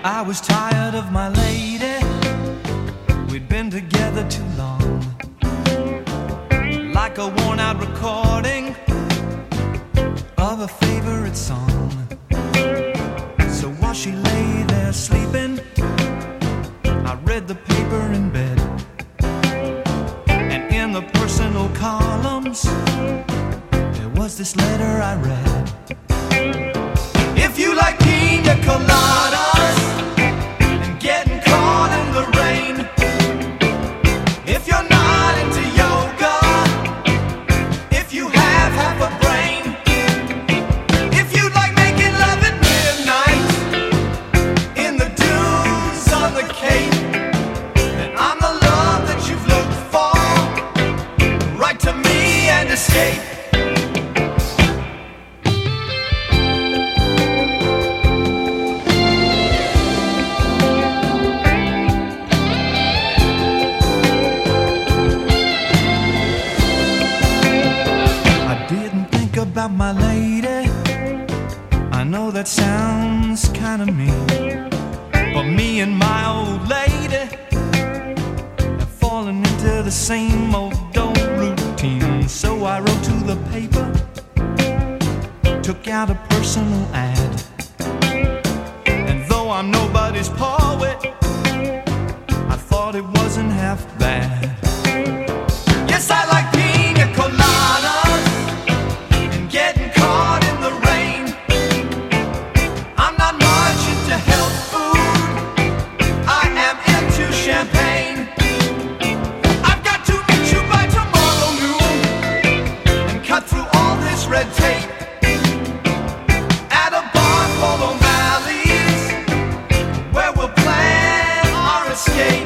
I was tired of my lady. We'd been together too long, like a worn-out recording of a favorite song. So while she lay there sleeping, I read the paper in bed, and in the personal columns there was this letter I read. If you like pina coladas and getting caught in the rain, if you're not into yoga, if you have half a brain, if you like making love at midnight in the dunes on the Cape, then I'm the love that you've looked for. Write to me and escape. About my lady, I know that sounds kinda mean, but me and my old lady have fallen into the same old routine. So I wrote to the paper, took out a personal ad, and though I'm nobody's poet, I thought it wasn't half bad. Yes, I like pina coladas, champagne. I've got to meet you by tomorrow noon and cut through all this red tape at a bar called O'Malley's, where we'll plan our escape.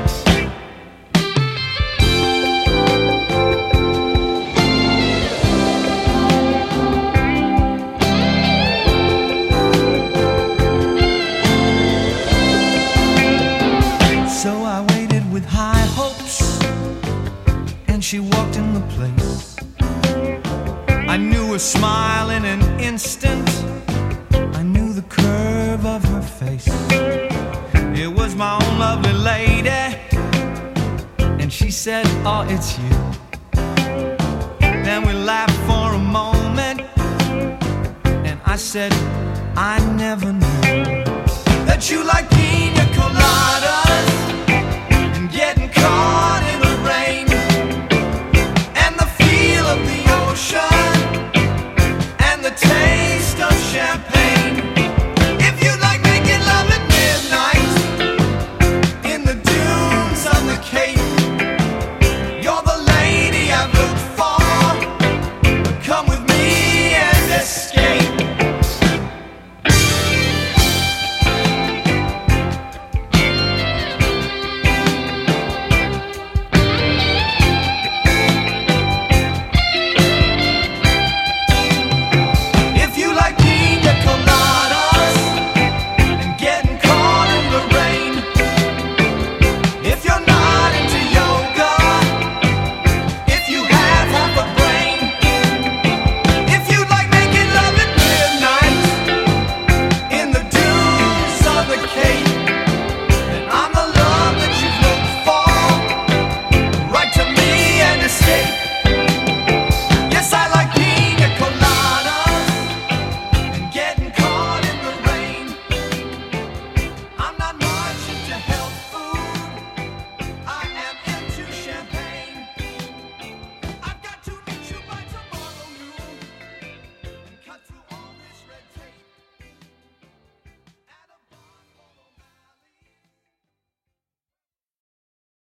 So I waited with high hopes, and she walked in the place. I knew her smile in an instant, I knew the curve of her face. It was my own lovely lady, and she said, oh, it's you. Then we laughed for a moment, and I said, I never knew that you like pina colada